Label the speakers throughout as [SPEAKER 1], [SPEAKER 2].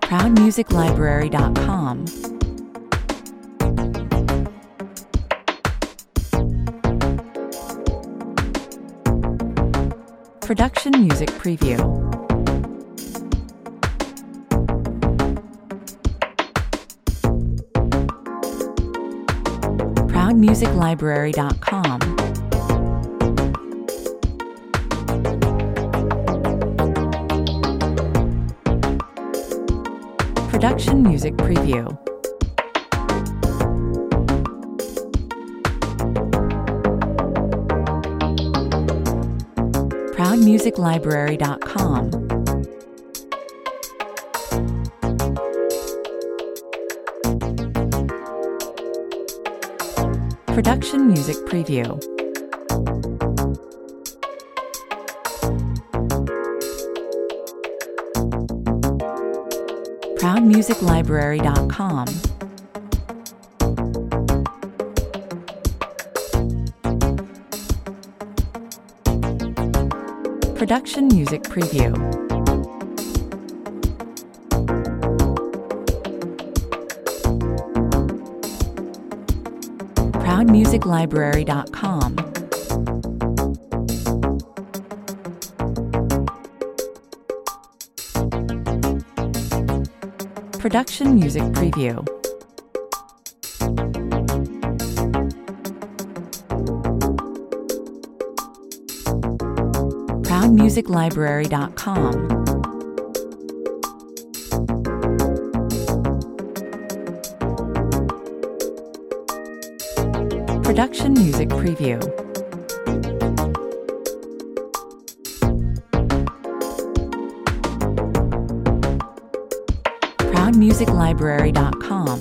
[SPEAKER 1] ProudMusicLibrary.com. Production Music Preview. ProudMusicLibrary.com. Production Music Preview. ProudMusicLibrary.com. Production Music Preview. ProudMusicLibrary.com. Production Music Preview. ProudMusicLibrary.com. Production Music Preview. ProudMusicLibrary.com. Production Music Preview. ProudMusicLibrary.com.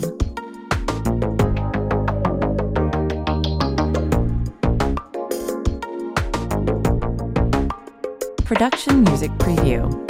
[SPEAKER 1] Production Music Preview.